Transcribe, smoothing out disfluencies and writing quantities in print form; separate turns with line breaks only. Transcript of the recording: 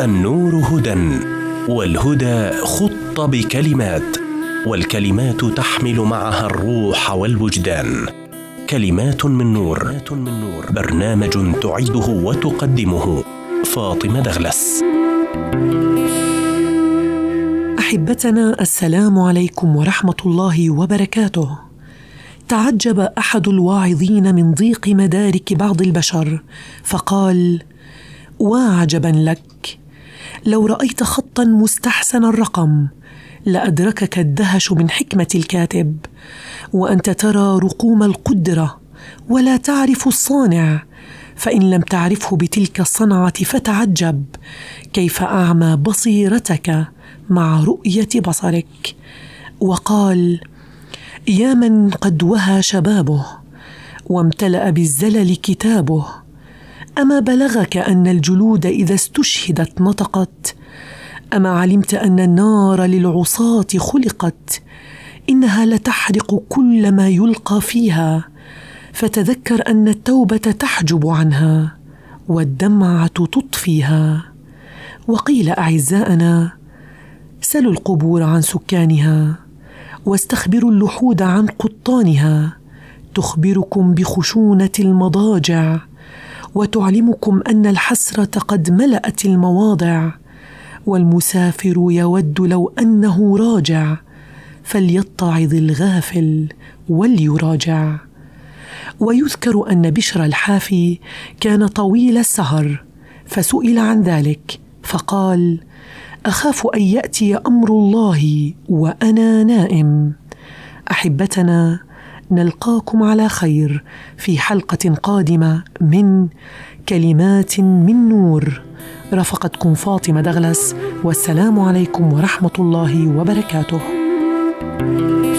النور هدى، والهدى خط بكلمات، والكلمات تحمل معها الروح والوجدان. كلمات من نور، برنامج تعده وتقدمه فاطمة دغلس.
أحبتنا، السلام عليكم ورحمة الله وبركاته. تعجب أحد الواعظين من ضيق مدارك بعض البشر فقال: وعجبا لك، لو رأيت خطا مستحسن الرقم لأدركك الدهش من حكمة الكاتب، وأنت ترى رقوم القدرة ولا تعرف الصانع، فإن لم تعرفه بتلك الصنعة فتعجب كيف أعمى بصيرتك مع رؤية بصرك. وقال: يا من قد وهى شبابه وامتلأ بالزلل كتابه، أما بلغك أن الجلود إذا استشهدت نطقت؟ أما علمت أن النار للعصاة خلقت؟ إنها لتحرق كل ما يلقى فيها، فتذكر أن التوبة تحجب عنها والدمعة تطفيها. وقيل أعزائنا: سلوا القبور عن سكانها، واستخبروا اللحود عن قطانها، تخبركم بخشونة المضاجع، وتعلمكم أن الحسرة قد ملأت المواضع، والمسافر يود لو أنه راجع، فليتعظ الغافل وليراجع. ويذكر أن بشر الحافي كان طويل السهر، فسئل عن ذلك فقال: أخاف أن يأتي أمر الله وأنا نائم. أحبتنا، نلقاكم على خير في حلقة قادمة من كلمات من نور. رافقتكم فاطمة دغلس، والسلام عليكم ورحمة الله وبركاته.